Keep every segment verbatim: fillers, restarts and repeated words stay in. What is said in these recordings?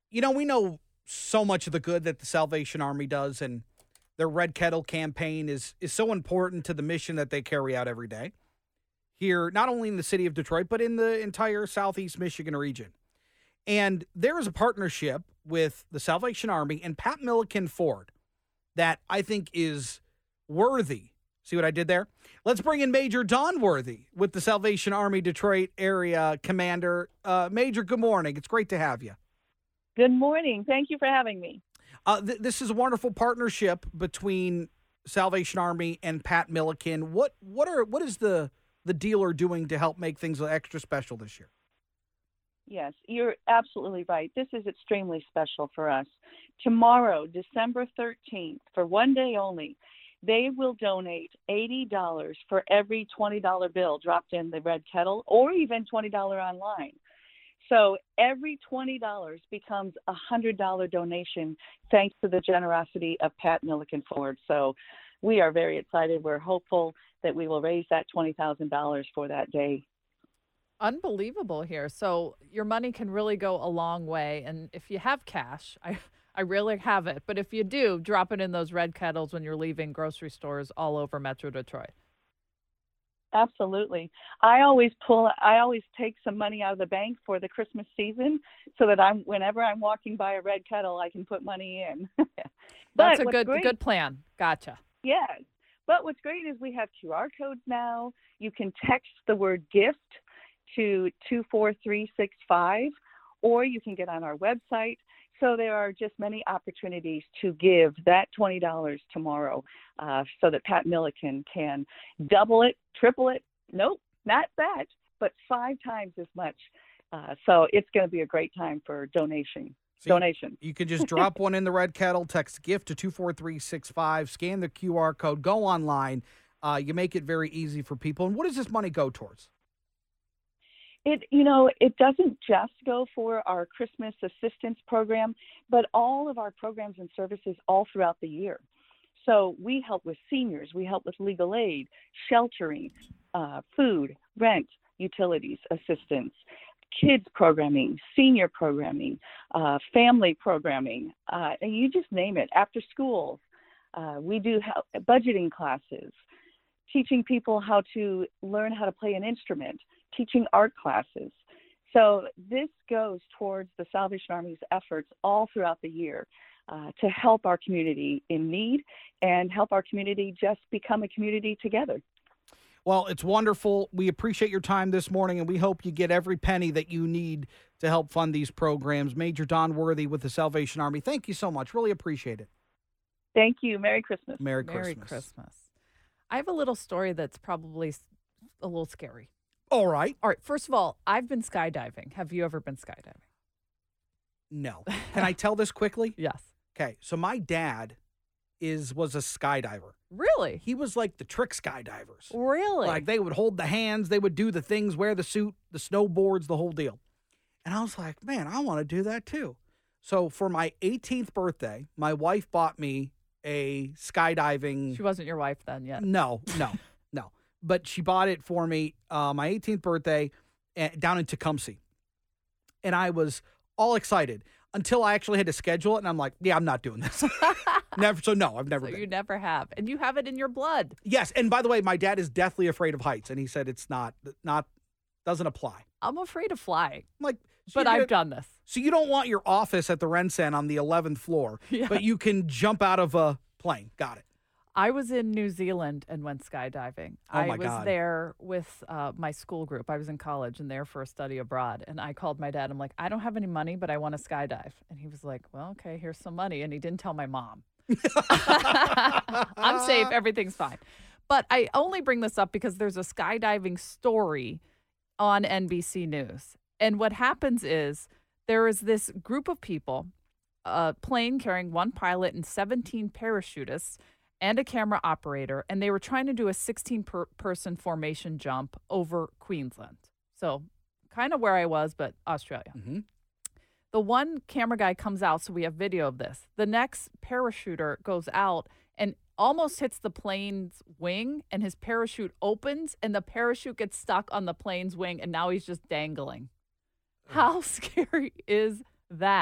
You know, we know so much of the good that the Salvation Army does, and their Red Kettle campaign is is so important to the mission that they carry out every day here, not only in the city of Detroit, but in the entire Southeast Michigan region. And there is a partnership with the Salvation Army and Pat Milliken Ford that I think is worthy. See what I did there? Let's bring in Major Don Worthy with the Salvation Army Detroit area commander. Uh, Major, good morning. It's great to have you. Good morning. Thank you for having me. Uh, th- this is a wonderful partnership between Salvation Army and Pat Milliken. What what are what is the the dealer doing to help make things extra special this year? Yes, you're absolutely right. This is extremely special for us. Tomorrow, December thirteenth, for one day only, they will donate eighty dollars for every twenty dollar bill dropped in the Red Kettle, or even twenty dollars online. So every twenty dollars becomes a one hundred dollars donation thanks to the generosity of Pat Milliken Ford. So we are very excited. We're hopeful that we will raise that twenty thousand dollars for that day. Unbelievable here. So your money can really go a long way. And if you have cash, I, I rarely have it, but if you do, drop it in those red kettles when you're leaving grocery stores all over Metro Detroit. Absolutely. I always pull, I always take some money out of the bank for the Christmas season so that I'm, whenever I'm walking by a red kettle, I can put money in. That's a good, great, good plan. Gotcha. Yes. But what's great is we have Q R codes now. You can text the word gift to two four three six five, or you can get on our website. So there are just many opportunities to give that twenty dollars tomorrow uh, so that Pat Milliken can double it, triple it. Nope, not that, but five times as much. Uh, so it's going to be a great time for donation. So donation. You, you can just drop one in the red kettle, text gift to two four three six five, scan the Q R code, go online. Uh, you make it very easy for people. And what does this money go towards? It, you know, it doesn't just go for our Christmas assistance program, but all of our programs and services all throughout the year. So we help with seniors, we help with legal aid, sheltering, uh, food, rent, utilities assistance, kids programming, senior programming, uh, family programming, uh, and you just name it, after school. Uh, we do help, budgeting classes, teaching people how to learn how to play an instrument, teaching art classes. So this goes towards the Salvation Army's efforts all throughout the year uh, to help our community in need and help our community just become a community together. Well, it's wonderful. We appreciate your time this morning, and we hope you get every penny that you need to help fund these programs. Major Don Worthy with the Salvation Army, thank you so much. Really appreciate it. Thank you. Merry Christmas. Merry Christmas. Merry Christmas. I have a little story that's probably a little scary. All right. All right. First of all, I've been skydiving. Have you ever been skydiving? No. Can I tell this quickly? Yes. Okay. So my dad is was a skydiver. Really? He was like the trick skydivers. Really? Like they would hold the hands, they would do the things, wear the suit, the snowboards, the whole deal. And I was like, man, I want to do that too. So for my eighteenth birthday, my wife bought me a skydiving. She wasn't your wife then yet. No, no, no. But she bought it for me uh, my eighteenth birthday uh, down in Tecumseh. And I was all excited until I actually had to schedule it. And I'm like, yeah, I'm not doing this. Never. So no, I've never So been. you never have. And you have it in your blood. Yes. And by the way, my dad is deathly afraid of heights. And he said it's not, not, doesn't apply. I'm afraid of flying. I'm like, so but you're I've gonna- done this. So you don't want your office at the RenCen on the eleventh floor, Yeah. but you can jump out of a plane. Got it. I was in New Zealand and went skydiving. Oh, my I was God. there with uh, my school group. I was in college and there for a study abroad. And I called my dad. I'm like, I don't have any money, but I want to skydive. And he was like, well, okay, here's some money. And he didn't tell my mom. I'm safe. Everything's fine. But I only bring this up because there's a skydiving story on N B C News. And what happens is there is this group of people, a plane carrying one pilot and seventeen parachutists, and a camera operator, and they were trying to do a sixteen-person formation jump over Queensland. So kind of where I was, but Australia. Mm-hmm. The one camera guy comes out, so we have video of this. The next parachuter goes out and almost hits the plane's wing, and his parachute opens, and the parachute gets stuck on the plane's wing, and now he's just dangling. How scary is that?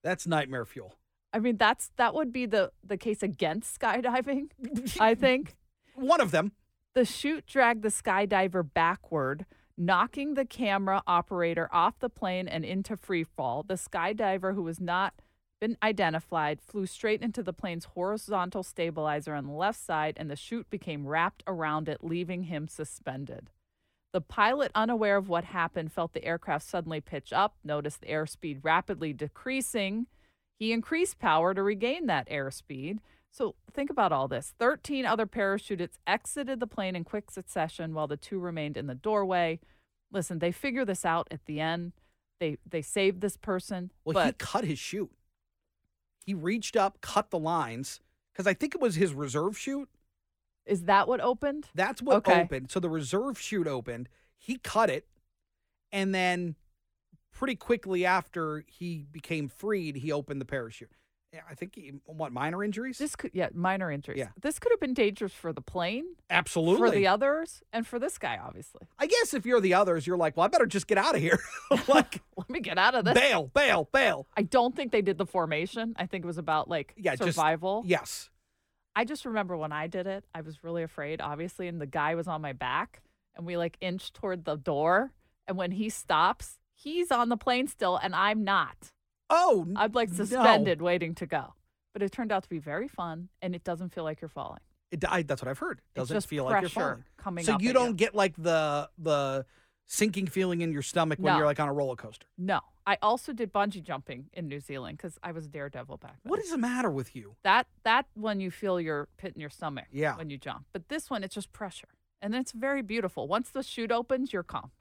That's nightmare fuel. I mean, that's that would be the, the case against skydiving, I think. One of them. The chute dragged the skydiver backward, knocking the camera operator off the plane and into free fall. The skydiver, who was not been identified, flew straight into the plane's horizontal stabilizer on the left side, and the chute became wrapped around it, leaving him suspended. The pilot, unaware of what happened, felt the aircraft suddenly pitch up, noticed the airspeed rapidly decreasing. He increased power to regain that airspeed. So think about all this. thirteen other parachutists exited the plane in quick succession while the two remained in the doorway. Listen, they figure this out at the end. They they saved this person. Well, but he cut his chute. He reached up, cut the lines, because I think it was his reserve chute. is that what opened? That's what Okay. opened. So the reserve chute opened. He cut it, and then pretty quickly after he became freed, he opened the parachute. Yeah, I think he, what, minor injuries? This could, yeah, minor injuries. Yeah. This could have been dangerous for the plane, Absolutely. for the others, and for this guy, obviously. I guess if you're the others, you're like, well, I better just get out of here. Like, Let me get out of this. bail, bail, bail. I don't think they did the formation. I think it was about like Yeah, just- survival. Yes. I just remember when I did it, I was really afraid, obviously, and the guy was on my back, and we like inched toward the door, and when he stops, he's on the plane still, and I'm not. Oh, n- I'm like no. suspended, waiting to go. But it turned out to be very fun, and it doesn't feel like you're falling. It, I, that's what I've heard. It's Doesn't just feel like you're pressure falling. coming So up you at don't get like the the sinking feeling in your stomach when No. you're like on a roller coaster. No. I also did bungee jumping in New Zealand because I was a daredevil back then. What is the matter with you? That that one you feel your pit in your stomach Yeah. when you jump. But this one, it's just pressure. And it's very beautiful. Once the chute opens, you're calm.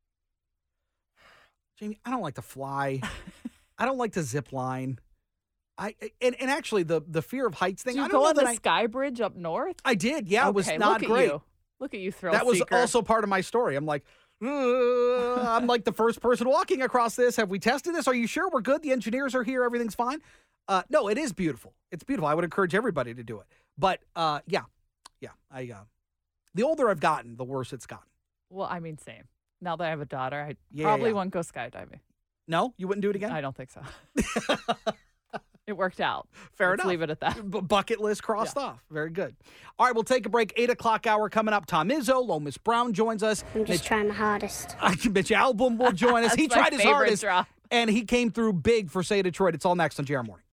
Jamie, I don't like to fly. I don't like to zip line. I and, and actually the the fear of heights thing. Did you I don't go know on that the I, sky bridge up north? I did. Yeah, it was Okay, not look great. At you. Look at you, thrill That was seeker. also part of my story. I'm like, "Uh, I'm like the first person walking across this. Have we tested this? Are you sure we're good? The engineers are here. Everything's fine. Uh, no, it is beautiful. It's beautiful. I would encourage everybody to do it. But uh, yeah, yeah. I uh, the older I've gotten, the worse it's gotten. Well, I mean, same. Now that I have a daughter, I Yeah, probably yeah. won't go skydiving. No, you wouldn't do it again. I don't think so. It worked out. Fair Let's enough. leave it at that. B- bucket list crossed off. Very good. All right, we'll take a break. Eight o'clock hour coming up. Tom Izzo, Lomas Brown joins us. I'm just Mitch, trying my hardest. Mitch Album will join us. he That's my tried his favorite hardest, drop. and he came through big for Say Detroit. It's all next on J R Morning.